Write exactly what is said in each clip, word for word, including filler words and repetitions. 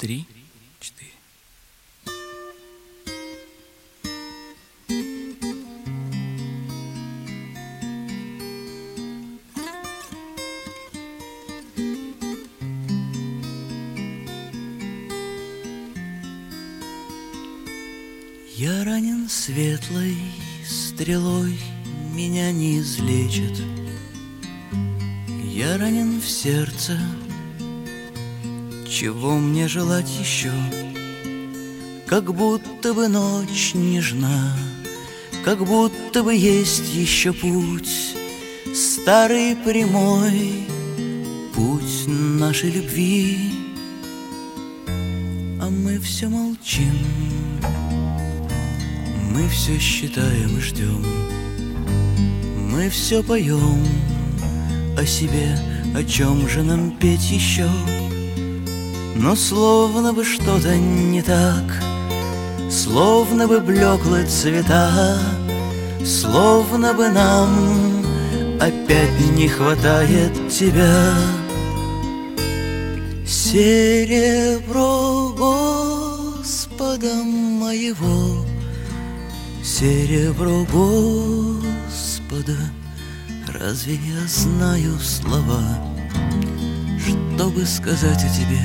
три, четыре. Я ранен светлой стрелой, меня не излечит. Я ранен в сердце, чего мне желать еще? Как будто бы ночь нежна, как будто бы есть еще путь, старый прямой путь нашей любви. А мы все молчим, мы все считаем и ждем, мы все поем о себе, о чем же нам петь еще? Но словно бы что-то не так, словно бы блеклы цвета, словно бы нам опять не хватает тебя. Серебро Господа моего, серебро Господа, разве я знаю слова, чтобы сказать о тебе?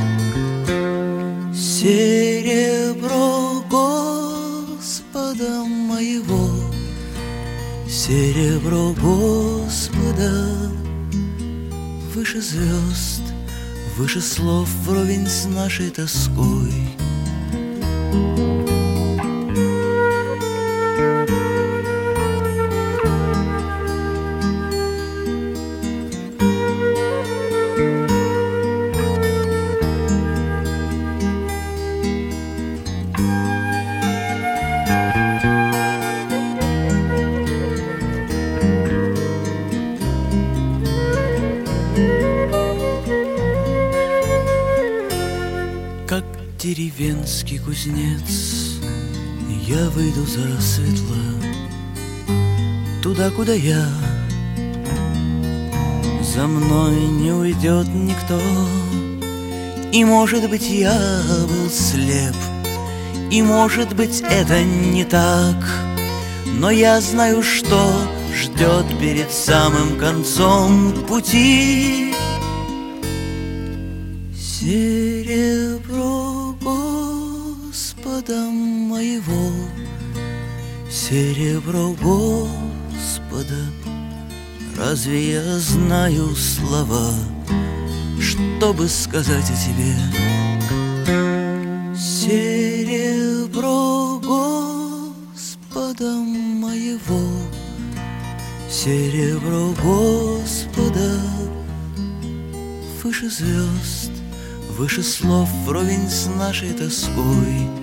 Серебро Господа моего, серебро Господа, выше звезд, выше слов, вровень с нашей тоской. Как деревенский кузнец, я выйду засветло туда, куда я, за мной не уйдет никто. И может быть я был слеп, и может быть это не так, но я знаю, что ждет перед самым концом пути. Серебро Господа моего, серебро Господа, разве я знаю слова, чтобы сказать о тебе? Серебро Господа моего, серебро Господа, выше звезд, выше слов, вровень с нашей тоской.